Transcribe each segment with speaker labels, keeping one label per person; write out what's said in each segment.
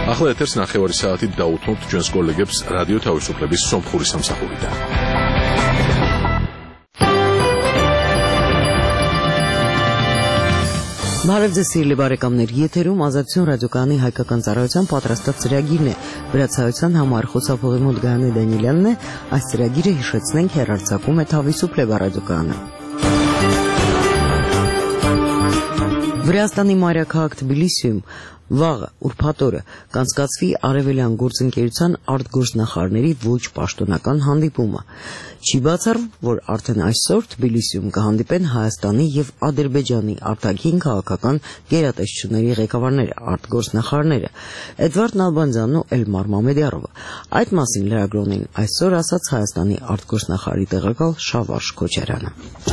Speaker 1: ახლა ეთერს 9 საათით დაუთმობთ ჩვენს კოლეგებს რადიო თავისუფლების სომხური სამსახურიდან.
Speaker 2: Բարև ձեզ սիրելի բարեկամներ, եթերում ազատություն ռադիոկայանի հայկական ծառայության պատրաստած ծրագիրն է։ Վրացայության համար խոսափողի մոտ Գայանե Դանիելյանն է, այս ծրագիրը հիշեցնենք հեռարձակում է Թավիսուփլեբա ռադիոկայանը։ Վրաստանի մայրաքաղաք Թբիլիսիում վաղը ուրբաթ օրը կանցկացվի Արևելյան գործընկերության արտգործնախարարների ոչ պաշտոնական հանդիպումը։ Չի բացառվում, որ արդեն այսօր Թբիլիսիում կհանդիպեն Հայաստանի եւ Ադրբեջանի արտաքին քաղաքական գերատեսչությունների ղեկավարները, արտգործնախարարները Էդվարդ Նալբանդյանն ու Էլմար Մամեդյարովը։ Այդ մասին լրագրողներին այսօր ասաց Հայաստանի արտգործնախարարի տեղակալ Շավարժ Քոչարյանը։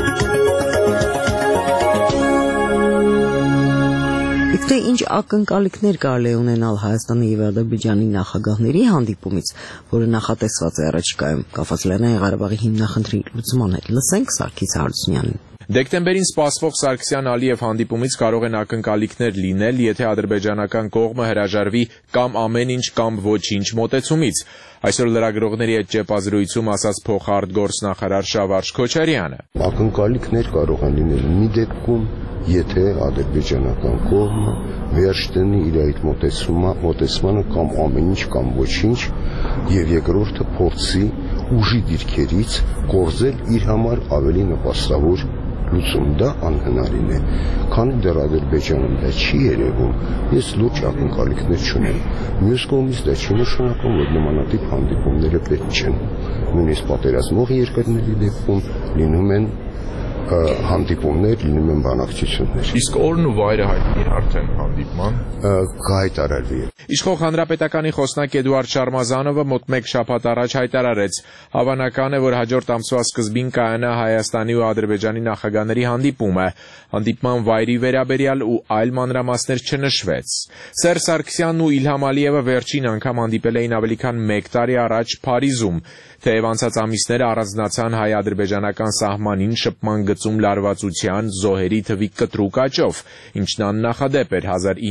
Speaker 2: Թե ինչ ակնկալիքներ կարելի է ունենալ Հայաստանի եւ Ադրբեջանի նախագահների հանդիպումից, որը նախատեսված է առաջիկայում կապված Լեռնային Ղարաբաղի հիմնախնդրի լուծման հետ, լսենք Սարգիս Հարությունյանին։
Speaker 3: Դեկտեմբերին սպասվող Սարգսյան-Ալիև հանդիպումից կարող են ակնկալիքներ լինել, եթե ադրբեջանական կողմը հրաժարվի կամ ամեն ինչ կամ ոչինչ մոտեցումից։ Այսօր լրագրողների հետ ճեպազրույցում ասաց փոխարտգործնախարար Շավարժ Քոչարյանը։
Speaker 4: Ակնկալիքներ կարող են լինել մի դեպքում, եթե ադրբեջանական կողմը վերջ դնի իր այդ մոտեցմանը կամ ամեն ինչ կամ ոչինչ, եւ երկրորդը փորձի ուժի դիրքերից կորզել իր համար ավելի նպաստավոր լուծում, դա անհնարին է։ Քանի դեռ Ադրբեջանում դա չի երևում, ես լուրջ ակնկալիքներ չունեմ։ Մյուս կողմից դա չի նշանակում, որ նմանատիպ հանդիպումները պետք չեն։ Նույնիսկ պատերազմող երկրների դեպքում լինում են հանդիպումներ, լինում են բանակցություններ։
Speaker 3: Իսկ օրն ու վայրը հայտնի է արդեն հանդիպման։
Speaker 4: Կհայտարարվի։
Speaker 3: Իշխող Հանրապետականի խոսնակ Էդուարդ Շարմազանովը մոտ մեկ շաբաթ առաջ հայտարարեց. հավանական է, որ հաջորդ ամսվա սկզբին կայանա Հայաստանի ու Ադրբեջանի նախագահների հանդիպումը։ Հանդիպման վայրի վերաբերյալ ու այլ մանրամասներ չնշվեց։ Սերժ Սարգսյանն ու Իլհամ Ալիևը վերջին անգամ հանդիպել էին ավելի քան 1 տարի առաջ Փարիզում։ Թեև անցած ամիսները առանձնացան հայ-ադրբեջանական սահմանին շփման գծում լարվածության, զոհերի թվի կտրուկ աճով, ինչն աննախադեպ էր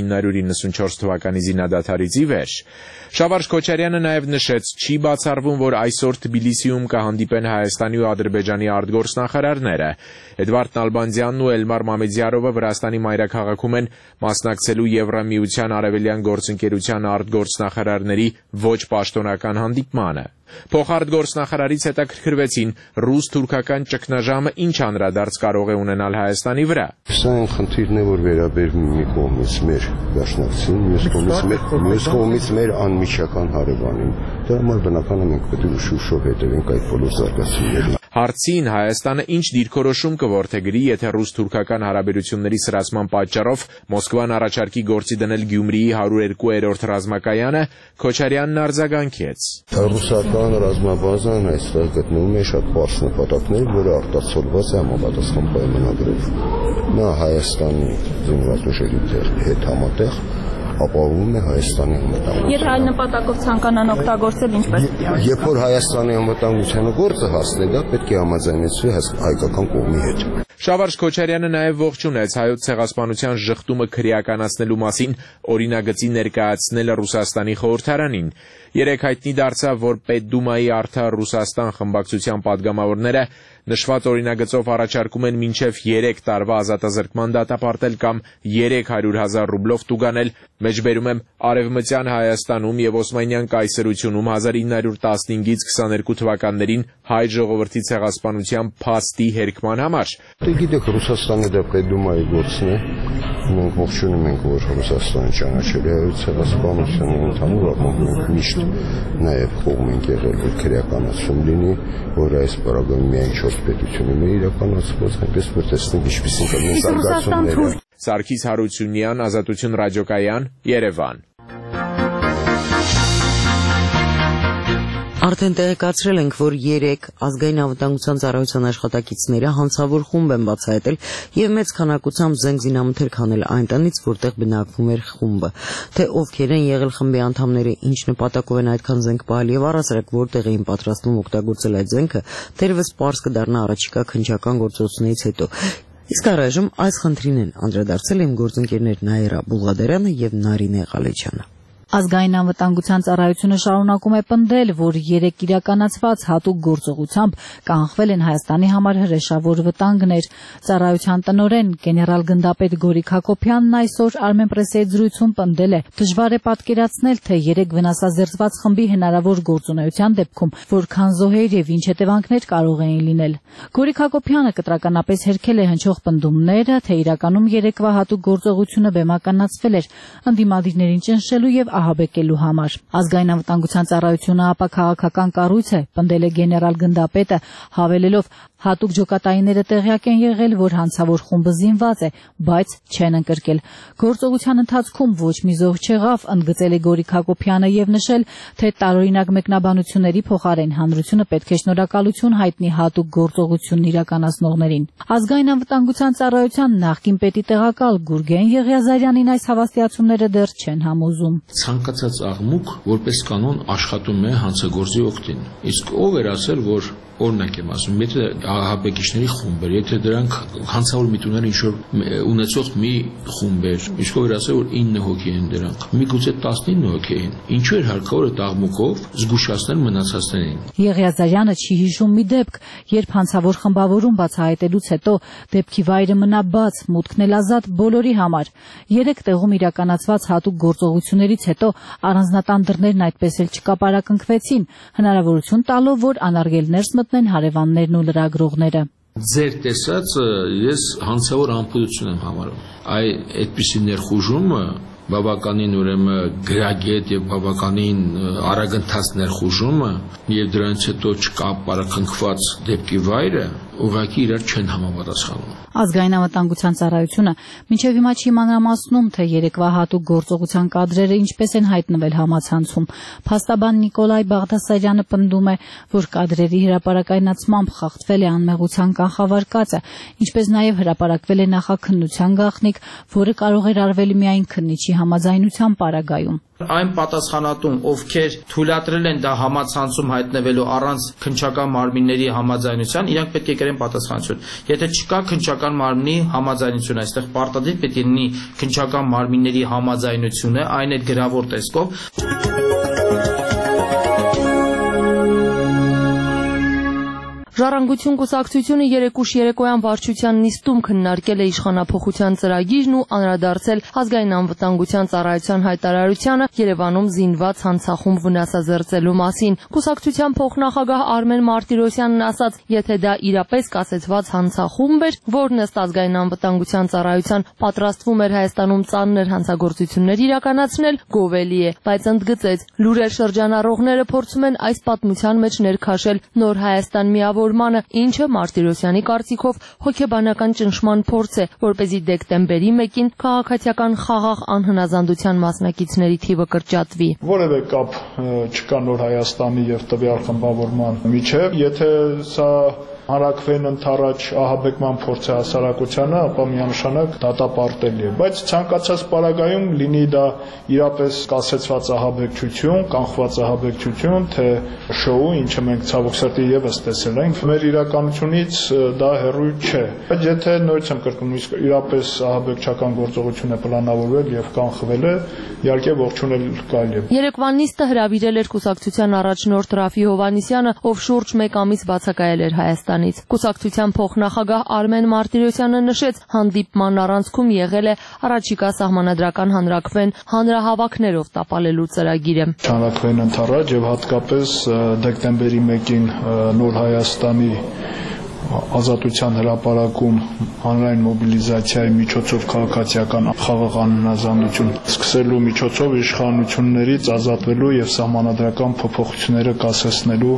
Speaker 3: 1994 թվականի զինադադարից ի վեր։ Շավարժ Քոչարյանը նաև նշեց, չի բացառվում, որ այսօր Թբիլիսիում կհանդիպեն Հայաստանի ու Ադրբեջանի արտգործնախարարները։ Էդվարդ Նալբանդյանն ու Էլմար Մամեդյարովը Վրաստանի մայրաքաղաքում են մասնակցելու Եվրամիության Արևելյան գործընկերության արտգործնախարարների ոչ պաշտոնական հանդիպմանը։ Փոխարտգործնախարարից հետաքրքրվեցին ռուս-թուրքական ճգնաժամը ինչ անդրադարձ կարող է ունենալ Հայաստանի վրա։
Speaker 4: Սա այն խնդիրն է, որ վերաբերում մի կողմից մեր դաշնակցին, մյուս կողմից մեր անմիջական հարևանին։ Դա համար բնական է մենք պետք է ուշ-ուշով հետևենք այդ բոլոր զարգացումներին։
Speaker 3: Հարցին Հայաստանը ինչ դիրքորոշում կորդեգրի, եթե ռուս-թուրքական հարաբերությունների սրացման պատճառով Մոսկվան առաջարկի գործի դնել Գյումրիի 102-րդ ռազմակայանը, Քոչարյանն արձագանքեց։
Speaker 4: Ռուսական ռազմաբազան այստեղ գտնվում է շատ բարձր նպատակներ, որը արտացոլված է համապատասխան պայմանագրով։ Նա Հայաստանի զինված ուժերի հետ համատեղ ապահովում է Հայաստանի անվտանգությունը։
Speaker 5: Եթե այլ նպատակով ցանկանան օգտագործել, ինչպես պիտի արվի։
Speaker 4: Երբ որ Հայաստանի անվտանգությանը գործը հասնի, դա պետք է համաձայնեցվի հայկական կողմի հետ։
Speaker 3: Շավարժ Քոչարյանը նաև ողջունեց հայոց ցեղասպանության ժխտումը քրեականացնելու մասին օրինագծի ներկայացնելը Ռուսաստանի խորհրդարանին։ Երեկ հայտնի դարձավ, որ Պետդումայի Արդար Ռուսաստան խմբակցության падգամավորները նշված օրինագծով առաջարկում են մինչև 3 տարվա ազատազրկման դատապարտել կամ 300,000 ռուբլով տուգանել, մեջբերում եմ Արևմտյան Հայաստանում եւ Օսմանյան կայսրությունում 1915-ից 22 թվականներին հայ ժողովրդի ցեղասպանության փաստի հերքման համար։
Speaker 4: Գիտեք, Ռուսաստանը դա Պետդումայի գործն է։ Մենք ողջունում ենք, որ Ռուսաստանը ճանաչել է հայոց ցեղասպանությունը, ընդհանուր առմամբ մենք միշտ նաև կողմ ենք եղել, որ քրեականացում լինի, որ այս պարագայում միայն 4 պետությունում է իրականացված, այնպես որ տեսնենք ինչպիսին կլինեն զարգացումները։
Speaker 3: Սարգիս Հարությունյան, Ազատություն ռադիոկայան, Երևան։
Speaker 2: Արդեն տեղեկացրել ենք, որ 3 ազգային անվտանգության ծառայության աշխատակիցները հանցավոր խումբ են բացահայտել եւ մեծ քանակությամբ զենգզինամթերք հանել այն տնից, որտեղ բնակվում էր խումբը։ Թե ովքեր են եղել խմբի անդամները, ինչ նպատակով են այդքան զենք պահել եւ առասարակ որտեղ էին պատրաստվում օգտագործել այդ զենքը, դեռևս պարզ կդառնա առաջիկա քննչական գործողություններից հետո։ Իսկ առայժմ այս խնդրին են անդրադարձել իմ գործընկերներ Նաիրա Բուլղադարյանը եւ Նարինե Ղալեչյանը։
Speaker 6: Ազգային անվտանգության ծառայությունը շարունակում է պնդել, որ 3 իրականացված հատուկ գործողությամբ կանխվել են Հայաստանի համար հրեշավոր վտանգներ։ Ծառայության տնօրեն գեներալ գնդապետ Գորիկ Հակոբյանն այսօր Armenpress-ի հետ զրույցում պնդել է. դժվար է պատկերացնել, թե 3 վնասազերծված խմբի հնարավոր գործունեության դեպքում որքան զոհեր եւ ինչ հետևանքներ կարող էին լինել։ Գորիկ Հակոբյանը կտրականապես հերքել է հնչող պնդումները, թե իրականում երեկվա հատուկ գործողությունը բեմականացվել էր ընդդիմադիրներին ճնշելու եւ ահաբեկելու համար։ Ազգային անվտանգության ծառայությունը ապա քաղաքական կառույց է, պնդել է գեներալ գնդապետը, հավելելով հատուկ ջոկատայինները տեղյակ են եղել, որ հանցավոր խումբը զինված է, բայց չեն ընկրկել։ Գործողության ընթացքում ոչ մի զոհ չեղավ, ընդգծել է Գորիկ Հակոբյանը եւ նշել, թե տարօրինակ մեկնաբանությունների փոխարեն հանրությունը պետք է շնորհակալություն հայտնի հատուկ գործողությունն իրականացնողներին։ Ազգային անվտանգության ծառայության նախկին պետի տեղակալ Գուրգեն Եղիազարյանին այս հավաստիացումները դեռ չեն համոզում։
Speaker 7: Ցանկացած աղմուկ որպես կանոն աշխատում է հանցագործի օգտին։ Իսկ ով էր ասել, որ օրինակ եմ ասում, եթե ահաբեկիչների խումբ էր, եթե դրանք հանցավոր միտումներ ինչ-որ ունեցող մի խումբ էր, իսկ ով էր ասել, որ 9 հոգի են դրանք, միգուցե 19 հոգի են, ինչու էր հարկավոր այդ աղմուկով զգուշացնել մնացածներին։
Speaker 6: Եղիազարյանը չի հիշում մի դեպք, երբ հանցավոր խմբավորում բացահայտելուց հետո դեպքի վայրը մնա բաց, մուտքն էլ ազատ բոլորի համար։ 3 տեղում իրականացված հատուկ գործողություններից հետո առանձնատան դռներն այդպես էլ չկապարակնքվեցին, հնարավորություն տալով, որ անարգելներ մտնեն հարևաններն ու լրագրողները։
Speaker 7: Ձեր տեսածը ես հանցավոր անփույթություն եմ համարում։ Այդպիսի ներխուժումը բավականին ուրեմն գրագետ եւ բավականին արագընթաց ներխուժումը եւ դրանից հետո չկապարակնքված դեպքի վայրը ուղղակի իրար չեն համապատասխանում։
Speaker 6: Ազգային անվտանգության ծառայությունը մինչև հիմա չի մանրամասնում, թե երեկվա հատուկ գործողության կադրերը ինչպես են հայտնվել համացանցում։ Փաստաբան Նիկոլայ Բաղդասարյանը պնդում է, որ կադրերի հրապարակայնացմամբ խախտվել է անմեղության կանխավարկածը, ինչպես նաև հրապարակվել է նախաքննության գաղտնիք, որը կարող էր արվել միայն քննիչի համաձայնության պարագայում։
Speaker 8: Այն պատասխանատուն, ովքեր թույլատրել են դա համացանցում հայտնվելու առանց քննչական մարմինների համաձայնության, իրանք պետք է կրեն պատասխանատվություն։ Եթե չկա քննչական մարմնի համաձայնություն, այստեղ պարտադիր պետք է լինի քննչական մարմինների համաձայնությունը, այն էլ գրավոր տեսքով։
Speaker 9: Ժառանգություն կուսակցությունը երեկուշ երեկոյան վարչության նիստում քննարկել է իշխանափոխության ծրագիրն ու անդրադարձել ազգային անվտանգության ծառայության հայտարարությանը Երևանում զինված հանցախումբ վնասազերծելու մասին։ Կուսակցության փոխնախագահ Արմեն Մարտիրոսյանն ասաց, եթե դա իրապես կասեցված հանցախումբ էր, որն ըստ ազգային անվտանգության ծառայության պատրաստվում էր Հայաստանում ծանր հանցագործություններ իրականացնել, գովելի է, բայց ընդգծեց, լուրեր շրջանառողները փորձում են այս պատմության մեջ ներքաշել նոր Հայաստան միավորմանը, ինչը Մարտիրոսյանի կարծիքով հոգեբանական ճնշման փորձ է, որպեսզի դեկտեմբերի 1-ին քաղաքացիական խաղաղ անհնազանդության մասնակիցների թիվը կրճատվի։
Speaker 10: Որևէ կապ չկա նոր Հայաստանի եւ տվյալ խմբավորման միջեւ, եթե սա հանրակրվեն ընդառաջ ահաբեկման փորձ է հասարակությանը, ապա միանշանակ դատապարտելի է, բայց ցանկացած պարագայում լինի դա իրապես կասեցված ահաբեկչություն, կանխված ահաբեկչություն, թե շոու, ինչը մենք ցավոք սրտի եւս տեսել ենք, մեր իրականությունից դա հեռու չէ։ Բայց եթե նույնիսկ եմ կրկնում, իսկ իրապես ահաբեկչական գործողություն է պլանավորվել եւ կանխվել է, իհարկե ողջունել կարելի է։
Speaker 9: Երեկվան նիստը հրավիրել էր կուսակցության առաջնորդ Ռաֆի Հովհաննիսյանը, ով շուրջ 1 ամիս բացակայել էր Հայաստանից։ Կուսակցության փոխնախագահ Արմեն Մարտիրոսյանը նշեց, հանդիպման առանցքում եղել է առաջիկա սահմանադրական հանրակրվեն հանրահավաքներով տապալելու ծրագիրը։
Speaker 10: Հանրակրվեն ընդառաջ եւ հատկապես դեկտեմբերի 1-ին նոր Հայաստանի ազատության հրապարակում հանրային մոբիլիզացիայի միջոցով քաղաքացիական խաղաղ անհնազանդություն սկսելու միջոցով իշխանություններից ազատվելու եւ սահմանադրական փոփոխությունները կասեցնելու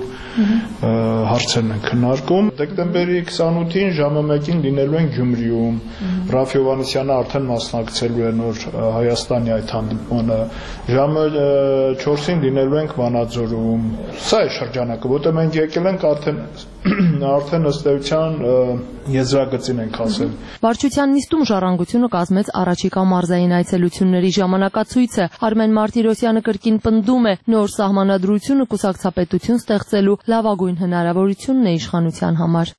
Speaker 10: հարցերն են քննարկում։ Դեկտեմբերի 28-ին ժամը 1-ին լինելու են Գյումրիում։ Ռաֆի Հովհաննիսյանը արդեն մասնակցելու է նոր Հայաստանի այդ հանդիպմանը։ Ժամը 4-ին լինելու ենք Վանաձորում։ Սա է շրջանակը, որտեղ մենք եկել ենք արդեն ըստ եզրագծին ենք ասել։
Speaker 9: Վարչության նիստում Ժառանգությունը կազմեց առաջիկա մարզային այցելությունների ժամանակացույցը։ Արմեն Մարտիրոսյանը կրկին պնդում է, նոր սահմանադրությունը կուսակցապետություն ստեղծելու լավագույն հնարավորությունն է իշխանության համար։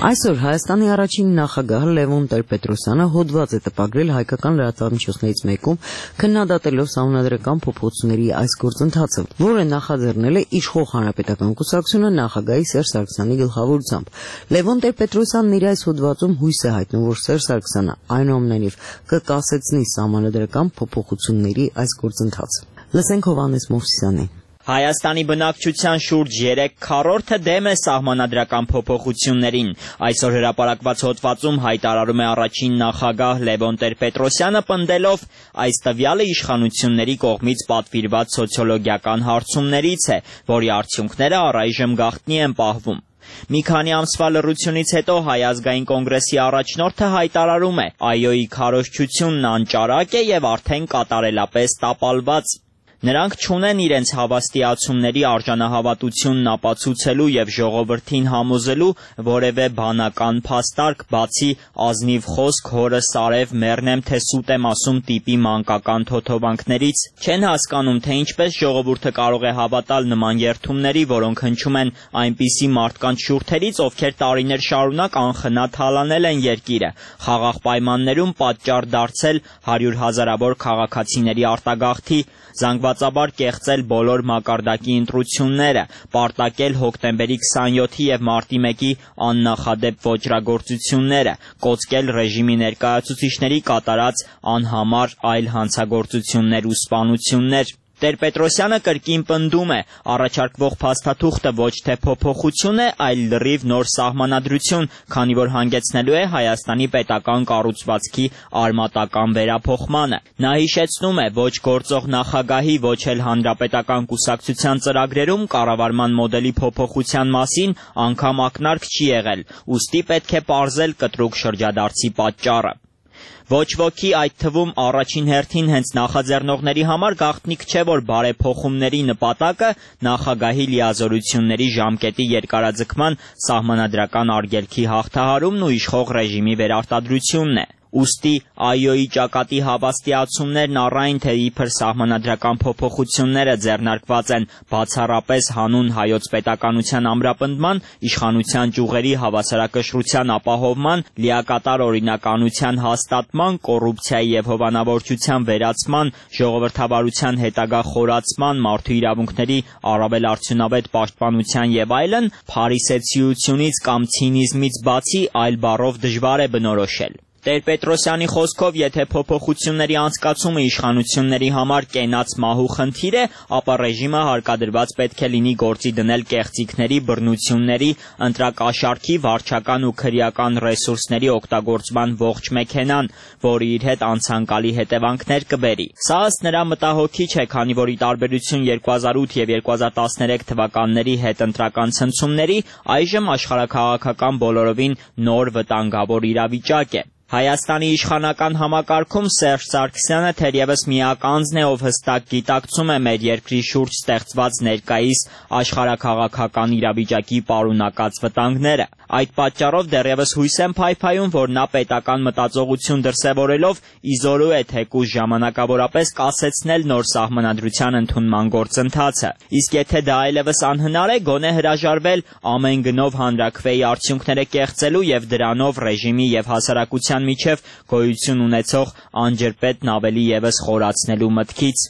Speaker 2: Այսօր Հայաստանի առաջին նախագահ Լևոն Տեր-Պետրոսյանը հոդված է տպագրել հայկական լրատվամիջոցներից մեկում, քննադատելով սահմանադրական փոփոխությունների այս գործընթացը, որը նախաձեռնել է իշխող Հանրապետական կուսակցությունը նախագահի Սերժ Սարգսյանի գլխավորությամբ։ Լևոն Տեր-Պետրոսյանն իր այս հոդվածում հույս է հայտնում, որ Սերժ Սարգսյանը այնուամենայնիվ կկասեցնի սահմանադրական փոփոխությունների այս գործընթացը։ Լսենք Հովհաննես Մովսիսյանին։
Speaker 11: Հայաստանի բնակչության շուրջ 3/4-ը դեմ է սահմանադրական փոփոխություններին։ Այսօր հրապարակված հոդվածում հայտարարում է առաջին նախագահ Լևոն Տեր-Պետրոսյանը, պնդելով այս տվյալը իշխանությունների կողմից պատվիրված սոցիոլոգիական հարցումներից է, որի արդյունքները առայժմ գաղտնի են պահվում։ Մի քանի ամսվա լռությունից հետո Հայ ազգային կոնգրեսի առաջնորդը հայտարարում է. «ԱՅՈ-ի քարոզչությունն անճարակ է եւ արդեն կատարելապես տապալված»։ Նրանք չունեն իրենց հավաստիացումների արժանահավատությունն ապացուցելու եւ ժողովրդին համոզելու որևէ բանական փաստարկ, բացի ազնիվ խոսք հորս արև մեռնեմ թե սուտ եմ ասում տիպի մանկական թոթովանքներից, չեն հասկանում, թե ինչպես ժողովուրդը կարող է հավատալ նման երդումների, որոնք հնչում են այնպիսի մարդկանց շուրթերից, ովքեր տարիներ շարունակ անխնա թալանել են երկիրը, խաղաղ պայմաններում պատճառ դարձել 100 հազարավոր քաղաքացիների արտագաղթի, զանգվածաբար կեղծել բոլոր մակարդակի ընտրությունները, պարտակել հոկտեմբերի 27-ի եւ մարտի 1-ի աննախադեպ ոճրագործությունները, կոծկել ռեժիմի ներկայացուցիչների կատարած անհամար այլ հանցագործություններ ու սպանություններ։ Տեր-Պետրոսյանը կրկին պնդում է, առաջարկվող փաստաթուղթը ոչ թե փոփոխություն է, այլ լրիվ նոր սահմանադրություն, քանի որ հանգեցնելու է Հայաստանի պետական կառուցվածքի արմատական վերափոխմանը։ Նա հիշեցնում է, ոչ գործող նախագահի, ոչ էլ հանրապետական կուսակցության ծրագրերում կառավարման մոդելի փոփոխության մասին անգամ ակնարկ չի եղել, ուստի պետք է պարզել կտրուկ շրջադարձի պատճառը։ Ոչ ոքի, այդ թվում առաջին հերթին հենց նախաձեռնողների համար գաղտնիք չէ, որ բարեփոխումների նպատակը նախագահի լիազորությունների ժամկետի երկարաձգման սահմանադրական արգելքի հաղթահարումն ու իշխող ռեժիմի վերարտադրությունն է։ Ուստի ԱՅՈ-ի ճակատի հավաստիացումներն առայն թե իբր սահմանադրական փոփոխությունները ձեռնարկված են բացառապես հանուն հայոց պետականության ամրապնդման, իշխանության ճյուղերի հավասարակշռության ապահովման, լիակատար օրինականության հաստատման, կոռուպցիայի եւ հովանավորչության վերացման, ժողովրդավարության հետագա խորացման, մարդու իրավունքների առավել արդյունավետ պաշտպանության եւ այլն, փարիսեցիությունից կամ ցինիզմից բացի այլ բառով դժվար է բնորոշել։ Տեր-Պետրոսյանի խոսքով, եթե փոփոխությունների անցկացումը իշխանությունների համար կենաց մահու խնդիր է, ապա ռեժիմը հարկադրված պետք է լինի գործի դնել կեղծիքների, բռնությունների, ընտրակաշառքի, վարչական ու քրեական ռեսուրսների օգտագործման ողջ մեքենան, որը իր հետ անցանկալի հետևանքներ կբերի։ Սա ըստ նրա մտահոգիչ է, քանի որ ի տարբերություն 2008 եւ 2013 թվականների հետընտրական ցնցումների, այժմ աշխարհաքաղաքական բոլորովին նոր վտանգավոր իրավիճակ է։ Հայաստանի իշխանական համակարգում Սերժ Սարգսյանը թերևս միակ անձն է, ով հստակ գիտակցում է մեր երկրի շուրջ ստեղծված ներկայիս աշխարհաքաղաքական իրավիճակի պարունակած վտանգները։ Այդ պատճառով դեռևս հույս եմ փայփայում, որ նա պետական մտածողություն դրսևորելով իզորու է թեկուզ ժամանակավորապես կասեցնել նոր սահմանադրության ընդունման գործընթացը։ Իսկ եթե դա այլևս անհնար է, գոնե հրաժարվել ամեն գնով հանրաքվեի արդյունքները կեղծելու եւ դրանով ռեժիմի եւ հասարակության միջև գոյություն ունեցող անջրպետն ավելի եւս խորացնելու մտքից։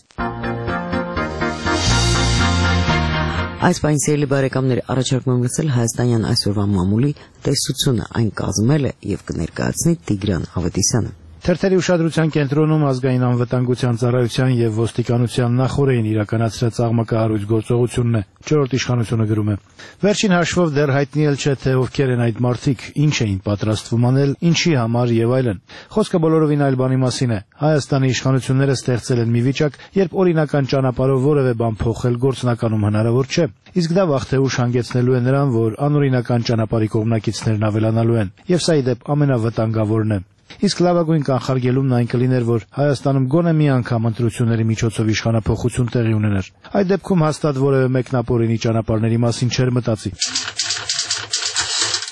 Speaker 2: Այս բանի սիրելի բարեկամներ, առաջարկում եմ լսել հայաստանյան այսօրվա մամուլի տեսությունը, այն կազմել է եւ կներկայացնի Տիգրան Ավետիսյանը։
Speaker 12: Թերթերի ուշադրության կենտրոնում ազգային անվտանգության ծառայության եւ ոստիկանության նախորդին իրականացրած աղմկահարույց գործողությունն է, 4-րդ իշխանությունը գրում է։ Վերջին հաշվով դեռ հայտնի էլ չէ, թե ովքեր են այդ մարդիկ, ինչ էին պատրաստվում անել, ինչի համար եւ այլն։ Խոսքը բոլորովին այլ բանի մասին է։ Հայաստանի իշխանությունները ստեղծել են մի վիճակ, երբ օրինական ճանապարհով որևէ բան փոխել գործնականում հնարավոր չէ։ Իսկ դա վաղ թե ուշ հանգեցնելու է նրան, որ անօրինական ճանապարհի կողմնակիցներն ավելանալու են, եւ սա ի դեպ ամենավտանգավորն է։ Իսկ լավագույն կանխարգելումն այն կլիներ, որ Հայաստանում գոնե մի անգամ ընտրությունների միջոցով իշխանափոխություն տեղի ունենար։ Այդ դեպքում հաստատ որևէ մեկն ապօրինի ճանապարհների մասին չէր մտածի։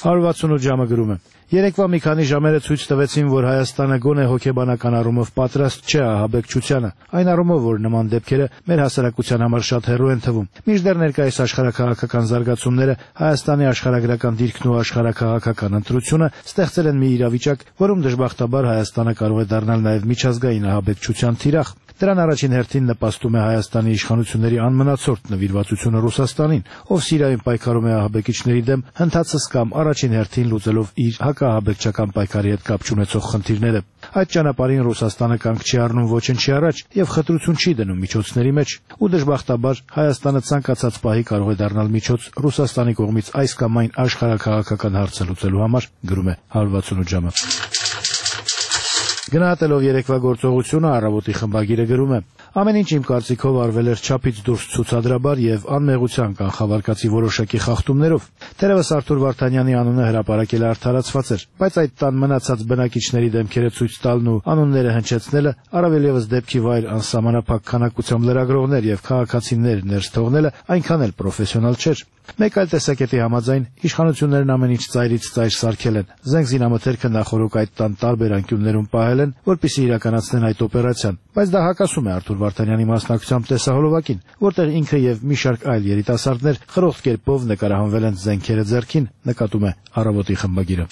Speaker 12: 168 ժամը գրում է. Երեկվա մի քանի ժամերը ցույց տվեցին, որ Հայաստանը գոնե հոգեբանական առումով պատրաստ չէ ահաբեկչությանը, այն առումով, որ նման դեպքերը մեր հասարակության համար շատ հեռու են թվում։ Մինչդեռ ներկայիս աշխարհաքաղաքական զարգացումները, Հայաստանի աշխարհագրական դիրքն ու աշխարհաքաղաքական ընտրությունը ստեղծել են մի իրավիճակ, որում դժբախտաբար Հայաստանը կարող է դառնալ նաև միջազգային ահաբեկչության թիրախ։ Դրան առաջին հերթին նպաստում է Հայաստանի իշխանությունների անմնացորդ նվիրվածությունը Ռուսաստանին, ով Սիրիայում պայքարում է ահաբեկիչների դեմ, հնդածս կամ առաջին հերթին լուծելով իր հակաահաբեկչական պայքարի հետ կապ չունեցող խնդիրները։ Այդ ճանապարհին Ռուսաստանը կանգ չի առնում ոչնչի առաջ եւ խտրություն չի դնում միջոցների մեջ, ու դժբախտաբար Հայաստանը ցանկացած պահի կարող է դառնալ միջոց Ռուսաստանի կողմից այս կամ այն աշխարհաքաղաքական հարցը լուծելու համար, գրում է 168 ժամը։ Գնահատելով երեկվա գործողությունը, Առավոտի խմբագիրը գրում է. ամեն ինչ իմ կարծիքով արվել էր չափից դուրս ցուցադրաբար եւ անմեղության կանխավարկածի որոշակի խախտումներով։ Թերևս Արթուր Վարդանյանի անունը հրապարակել արդարացված էր, բայց այդ տան մնացած բնակիչների դեմքերը ցույց տալն ու անունները հնչեցնելը, առավել եւս դեպքի վայր անսահմանափակ քանակությամբ լրագրողներ եւ քաղաքացիներ ներս թողնելը այնքան էլ պրոֆեսիոնալ չէր։ Մեկ այլ տեսակետի համաձայն իշխանություններն ամեն ինչ ծայրից ծայր սարքել են։ Զենք զինամթերքը նախորոք այդ տան տարբեր անկյուններում պահել են, որպեսզի իրականացնեն այդ օպերացիան։ Բայց դա հակասում է Արթուր Վարդանյանի մասնակցությամբ տեսահոլովակին, որտեղ ինքը եւ մի շարք այլ երիտասարդներ խրոխտ կերպով նկարահանվել են զենքերը ձեռքին, նկատում է Առավոտի խմբագիրը։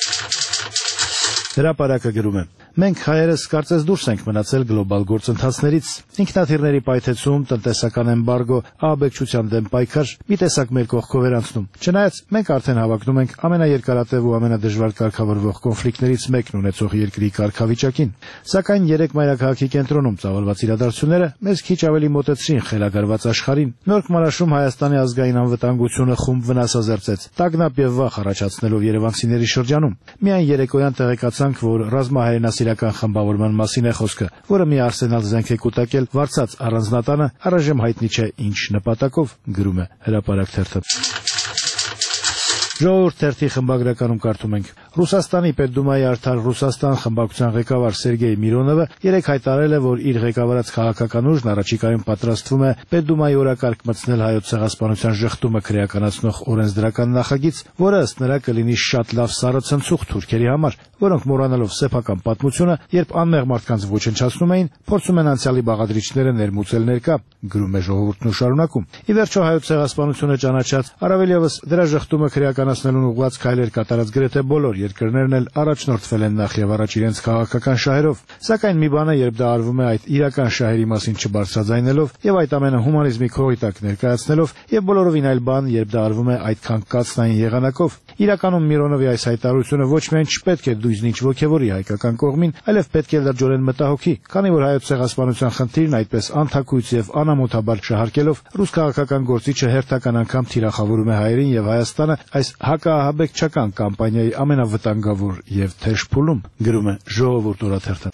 Speaker 12: Հրապարակը գրում է. մենք հայերս կարծես դուրս ենք մնացել գլոբալ գործընթացներից։ Ինքնաթիռների պայթեցում, տնտեսական էմբարգո, ահաբեկչության դեմ պայքար մի տեսակ մեր կողքով էր անցնում։ Չնայած մենք արդեն հավակնում ենք ամենաերկարատև ու ամենադժվար կարգավորվող կոնֆլիկտներից մեկն ունեցող երկրի կարգավիճակին։ Սակայն երեք մայրաքաղաքի կենտրոնում ծավալված իրադարձությունները մեզ քիչ ավելի մոտեցրին խելագարված աշխարհին։ Նոր Քմարաշում Հայաստանի ազգային անվտանգությունը խումբ վնասազերծեց, տագնապ եւ վախ առաջացնելով երևանցիների շրջանում։ Միայն երեկոյան տեղեկացանք, որ ռազմահայրենասիրական խմբավորման մասին է խոսքը, որը մի արսենալ զենք է կուտակել վարձած առանձնատանը, առայժմ հայտնի չէ ինչ նպատակով, գրում է Հրապարակ թերթը։ Ժողովուրդ թերթի խմբագրականում կարդում ենք. Ռուսաստանի Պետդումայի Արդար Ռուսաստան խմբակցության ղեկավար Սերգեյ Միրոնովը երեկ հայտարարել է, որ իր ղեկավարած քաղաքական ուժն առաջիկայում պատրաստվում է Պետդումայի օրակարգ մտցնել հայոց ցեղասպանության ժխտումը քրեականացնող օրենսդրական նախագիծ, որը ըստ նրա կլինի շատ լավ սառը ցնցուղ թուրքերի համար, որոնք մոռանալով սեփական պատմությունը, երբ անմեղ մարդկանց ոչնչացնում էին, փորձում են անցյալի բաղադրիչները ներմուծել ներկա, գրում է Ժողովուրդն ու շարունակում։ Ի վերջո հայոց ցեղասպանությունը ճանաչած, առավել եւս դրա ժխտումը քրեականացնելուն ուղղված քայլեր կատարած գրեթե բոլոր երկրներն էլ առաջնորդվել են նախ եւ առաջ իրենց քաղաքական շահերով, սակայն մի բան է, երբ դա արվում է այդ իրական շահերի մասին չբարձրաձայնելով եւ այդ ամենը հումանիզմի քողի տակ ներկայացնելով, եւ բոլորովին այլ բան, երբ դա արվում է այդքան կացնային եղանակով։ Իրականում Միրոնովի այս հայտարարությունը ոչ միայն չպետք է դույզնիչ ոգևորի հայկական կողմին, այլև պետք է լրջորեն մտահոգի, քանի որ հայոց ցեղասպանության խնդիրն այդպես անթակույց եւ անամոթաբար շահարկելով ռուս քաղաքական գործիչը հերթական անգամ թիրախավորում է հայերին եւ Հայաստանը այս հակաահաբեկչական կամպանիայի ամենավտանգավոր եւ թեժ փուլում, գրում է Ժողովուրդ օրաթերթը։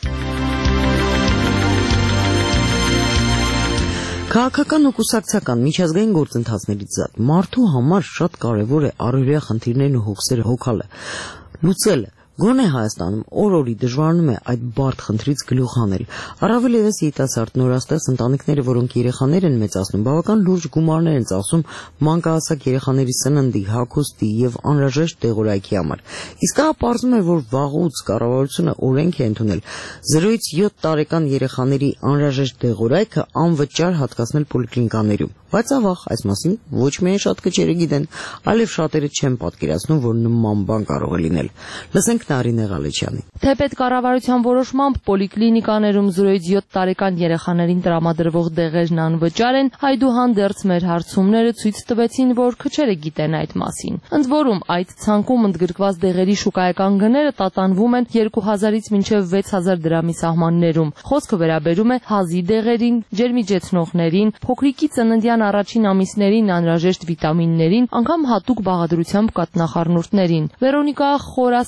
Speaker 2: Քաղաքական ու կուսակցական միջազգային գործընթացներից զատ մարդու համար շատ կարևոր է առօրյա խնդիրներն ու հոգսերը հոգալը, լուծելը։ Գոնե Հայաստանում օր-օրի դժվարանում է այդ բարդ խնդրից գլուխ հանել։ Առավել ևս երիտասարդ նորաստեղծ ընտանիքները, որոնք երեխաներ են մեծացնում, բավական լուրջ գումարներ են ծախսում մանկահասակ երեխաների սննդի, հագուստի եւ անհրաժեշտ դեղորայքի համար։ Իսկ ահա պարզվում է, որ վաղուց կառավարությունը օրենք է ընդունել 0-ից 7 տարեկան երեխաների անհրաժեշտ դեղորայքը անվճար հատկացնել պոլիկլինիկաներում։ Բայց ավաղ այս մասին ոչ միայն շատ քչերը գիտեն, այլև շատերը չեն պատկերացնում, որ նման բան կարող է լինել։ Լսենք Նարինե Ղալեչյանի։
Speaker 9: Թեպետ կառավարության որոշմամբ պոլիկլինիկաներում 0-ից 7 տարեկան երեխաներին տրամադրվող դեղերն անվճար են, այդուհանդերձ մեր հարցումները ցույց տվեցին, որ քչերը գիտեն այդ մասին։ Ընդ որում, այդ ցանկում ընդգրկված դեղերի շուկայական գները տատանվում են 2000-ից մինչև 6000 դրամի սահմաններում։ Խոսքը վերաբերում է հազի դեղերին, ջերմիջեցնողներին, փոքրիկի ծննդյան առաջին ամիսներին անհրաժեշտ վիտամիններին, անգամ հատուկ բաղադրությամբ կաթնախառնուրդներին։ Վերոնիկա Խորասանյան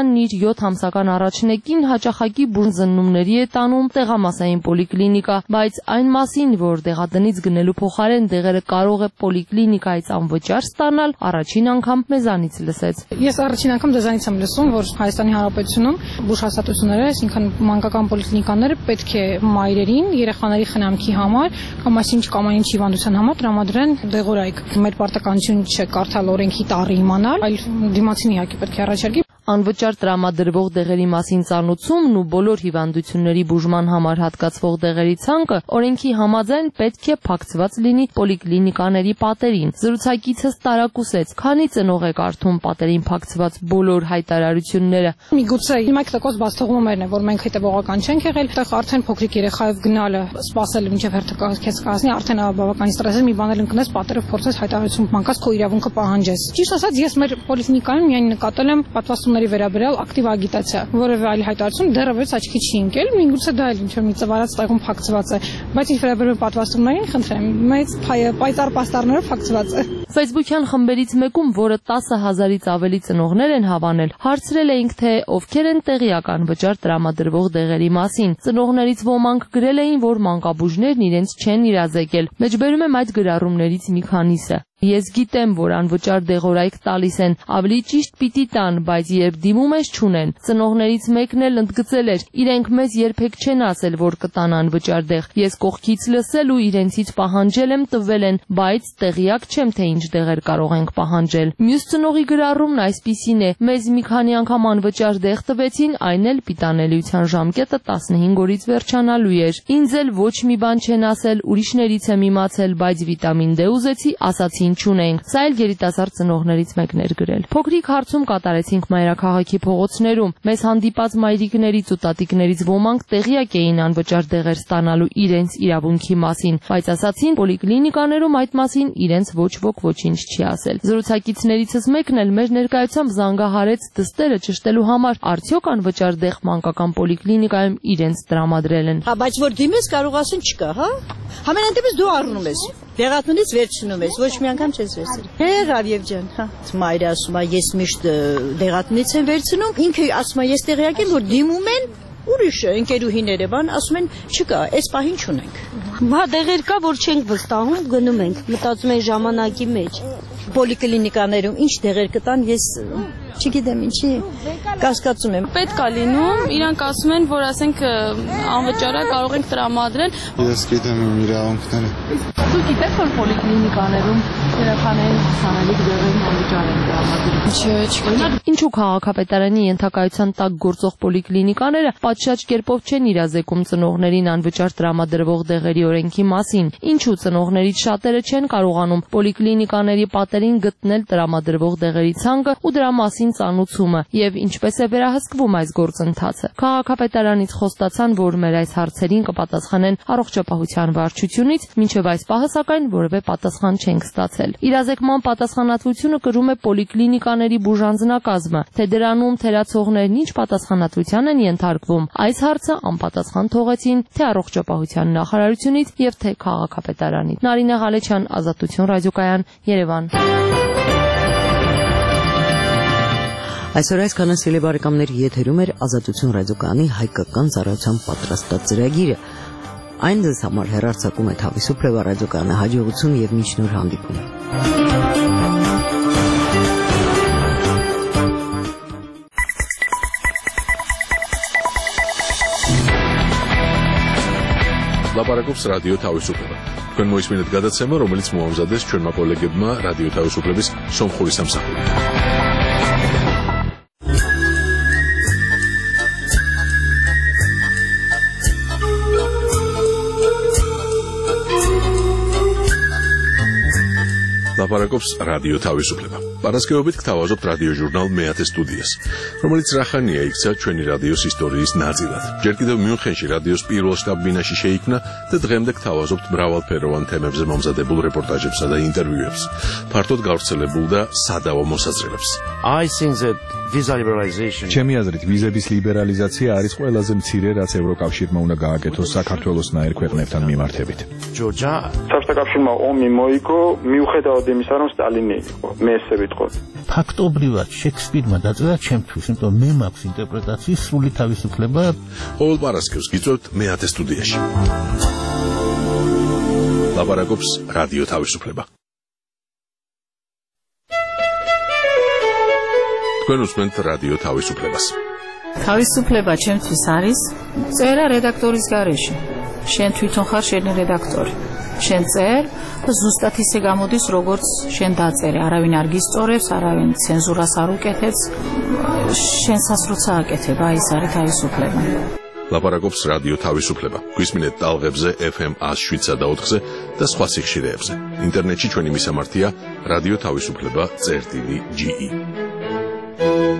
Speaker 9: Սահմանյանն իր 7 ամսական առաջնեկին հաճախակի բուժզննումների է տանում տեղամասային պոլիկլինիկա, բայց այն մասին, որ դեղատնից գնելու փոխարեն դեղերը կարող է պոլիկլինիկայից անվճար ստանալ, առաջին անգամ մեզանից լսեց։
Speaker 13: Ես առաջին անգամ դեզանից եմ լսում, որ Հայաստանի Հանրապետությունում բուժհաստատությունները, այսինքն մանկական պոլիկլինիկաները պետք է մայրերին երեխաների խնամքի համար կամ այսինչ հիվանդության համար տրամադրեն դեղորայք։ Մեր պարտականություն չէ կարդալ օրենքի տառը իմանալ, այլ դիմացին իհարկե պետք է առաջարկի։
Speaker 9: Անվճար տրամադրվող դեղերի մասին ծանոթությունն ու բոլոր հիվանդությունների բուժման համար հատկացվող դեղերի ցանկը օրենքի համաձայն պետք է փակցված լինի պոլիկլինիկաների պատերին։ Զրուցակիցս տարակուսեց, քանի ծնող է կարդում պատերին փակցված բոլոր հայտարարությունները։
Speaker 13: Միգուցե 1% բաց թողումներն է, որ մենք հետևողական չենք եղել, այդտեղ արդեն փոքրիկ երեխայով գնալը, սպասել մինչև հերթը կասնի, արդեն բավականին ստրեսել, մի բան էլ ընկնես, պատերով փորձես հայտարարություն մանկած քո իրավունքը պահանջես։ Ճիշտ ասած, ես մեր պոլիկլինիկայում միայն նկատել եմ պատվաստումների վերաբերյալ ակտիվ ագիտացիա, որևէ այլ հայտարարություն դեռևս աչքի չի ընկել, միգուցե դա էլ ինչ-որ մի ծավալած տեղում փակցված է, բայց ինչ վերաբերում է պատվաստումներին, խնդրեմ, մեծ պայծառ պաստառներով փակցված է։
Speaker 9: Facebook-յան խմբերից մեկում, որը 10,000-ից ավելի ծնողներ են հավանել, հարցրել էինք, թե ովքեր են տեղյակ անվճար տրամադրվող դեղերի մասին։ Ծնողներից ոմանք գրել էին, որ մանկաբույժներն իրենց չեն իրազեկել։ Մեջբերում եմ այդ գրառումներից մի քանիսը։ Ես գիտեմ, որ անվճար դեղորայք տալիս են, ավելի ճիշտ պիտի տան, բայց երբ դիմում ես չունեն։ Ծնողներից մեկն էլ ընդգծել էր, իրենք մեզ երբեք չեն ասել, որ կտան անվճար դեղ։ Ես կողքից լսել ու իրենցից պահանջել եմ, տվել են, բայց տեղյակ չեմ, թե ինչ դեղեր կարող ենք պահանջել։ Մյուս ծնողի գրառումն այսպիսին է. մեզ մի քանի անգամ անվճար դեղ տվեցին, այն էլ պիտանելիության ժամկետը 15 օրից վերջանալու էր։ Ինձ էլ ոչ մի բան չեն ասել, ուրիշներից եմ իմացել, բայց վիտամին D ուզեցի, ասացի չունենք։ Սա էլ երիտասարդ ծնողներից մեկն էր գրել։ Փոքրիկ հարցում կատարեցինք մայրաքաղաքի փողոցներում։ Մեզ հանդիպած մայրիկներից ու տատիկներից ոմանք տեղյակ էին անվճար դեղեր ստանալու իրենց իրավունքի մասին, բայց ասացին պոլիկլինիկաներում այդ մասին իրենց ոչ ոք ոչինչ չի ասել։ Զրուցակիցներիցս մեկն էլ մեր ներկայությամբ զանգահարեց դստերը ճշտելու համար, արդյոք անվճար դեղ մանկական պոլիկլինիկայում իրենց տրամադրել են։
Speaker 14: Հա, բայց որ դիմես կարող ասեն չկա, հա։ Համենայն դեպս դու առնում ես։ Դեղատնից վերցնում ես, ոչ մի անգամ չես վերցրել։ Եղավ եւ ջան, հա։ Մայրը ասում է, ես միշտ դեղատնից եմ վերցնում, ինքը ասում է, ես տեղյակ եմ, որ դիմում են ուրիշը ընկերուհիները բան ասում են չկա, այս պահին չունենք։
Speaker 15: Հա դեղեր կա, որ չենք վստահում, գնում ենք, մտածում ենք ժամանակի մեջ։
Speaker 14: Պոլիկլինիկաներում ինչ դեղեր կտան, ես չգիտեմ ինչի կասկածում եմ։
Speaker 5: Պետք է լինում, իրանք ասում են, որ ասենք անվճար է, կարող ենք տրամադրել։
Speaker 16: Ես գիտեմ իմ իրավունքները։
Speaker 9: Դու գիտես, որ պոլիկլինիկաներում երեխաներին հասանելիք դեղերն անվճար են տրամադրում։
Speaker 5: Չէ։
Speaker 9: Ինչու քաղաքապետարանի ենթակայության տակ գործող պոլիկլինիկաները պատշաճ կերպով չեն իրազեկում ծնողներին անվճար տրամադրվող դեղերի օրենքի մասին։ Ինչու ծնողներից շատերը չեն կարողանում պոլիկլինիկաների պատերին գտնել տրամադրվող դեղերի ցանկը ու դրա մասին ծանուցումը եւ ինչպես է վերահսկվում այս գործընթացը։ Քաղաքապետարանից խոստացան, որ մեր այս հարցերին կպատասխանեն առողջապահության վարչությունից, մինչև այս պահը սակայն որևէ պատասխան չենք ստացել։ Իրազեկման պատասխանատվությունը կրում է պոլիկլինիկաների բուժանձնակազմը, թե դրանում թերացողներն ինչ պատասխանատվության են ենթարկվում։ Այս հարցը անպատասխան թողեցին թե առողջապահության նախարարությունից եւ թե քաղաքապետարանից։ Նարինե Ղալեչյան, Ազատություն ռադիոկայան, Երևան։
Speaker 2: Այսօր այսքանը սիրելի բարեկամներ, եթերում էր Ազատություն ռադիոկայանի հայկական ծառայության պատրաստած ծրագիրը։ Այն ձեզ համար հեռարձակում է Թավի Սուպրեվա ռադիոկայանը, հաջողություն եւ մինչ նոր հանդիպում։
Speaker 1: Լապարակობს ռադիո Թավիսուպլեվը։ Თქვენ მოისმინეთ გადაცემა, რომელიც მოამზადეს ჩვენმა კოლეგებმა რადიო თავისუფლების სომხური სამსახური. ლაპარაკობს რადიო თავისუფლება. Პარასკევობით გთავაზობთ რადიო ჟურნალ მეათე სტუდიას, რომელიც რახანია იქცა ჩვენი რადიოს ისტორიის ნაწილად. ჯერ კიდევ მიუნხენში რადიოს პირველ შტაბ-ბინაში შეიქმნა და დღემდე გთავაზობთ მრავალფეროვან თემებზე მომზადებულ რეპორტაჟებსა და ინტერვიუებს. ფართოდ გავრცელებულ და სადავო მოსაზრებებს.
Speaker 17: ჩემი აზრით, ვიზების ლიბერალიზაცია არის ყველაზე მცირე, რაც ევროკავშირმა უნდა გააკეთოს საქართველოსნაირ ქვეყნებთან მიმართებით.
Speaker 18: საბჭოთა კავშირმა ომი მოიგო, მიუხედავად იმისა, რომ სტალინი იყო, მე ესე ვიტყოდ.
Speaker 19: ფაქტობრივად შექსპირმა დაწერა ჩემთვის, იმიტომ მე მაქვს ინტერპრეტაციის სრული თავისუფლება.
Speaker 1: ყოველ პარასკევს გიწევთ მეათე სტუდიაში. ლაპარაკობს რადიო თავისუფლება. თქვენ უსმენთ რადიო თავისუფლებას.
Speaker 20: თავისუფლება ჩემთვის არის წერა რედაქტორის გარეშე. შენ თვითონ ხარ შენი რედაქტორი. შენ წერ და ზუსტად ისე გამოდის, როგორც შენ დაწერე. არავინ არ გისწორებს, არავინ ცენზურას არ უკეთებს. შენსაც როცა აკეთებ, აი ეს არის თავისუფლება.
Speaker 1: ლაპარაკობს რადიო თავისუფლება. გვისმინეთ ტალღებზე FM 107-სა და 4-ზე და სხვა სიხშირეებზე. ინტერნეტში ჩვენი მისამართია რადიო თავისუფლება.ge.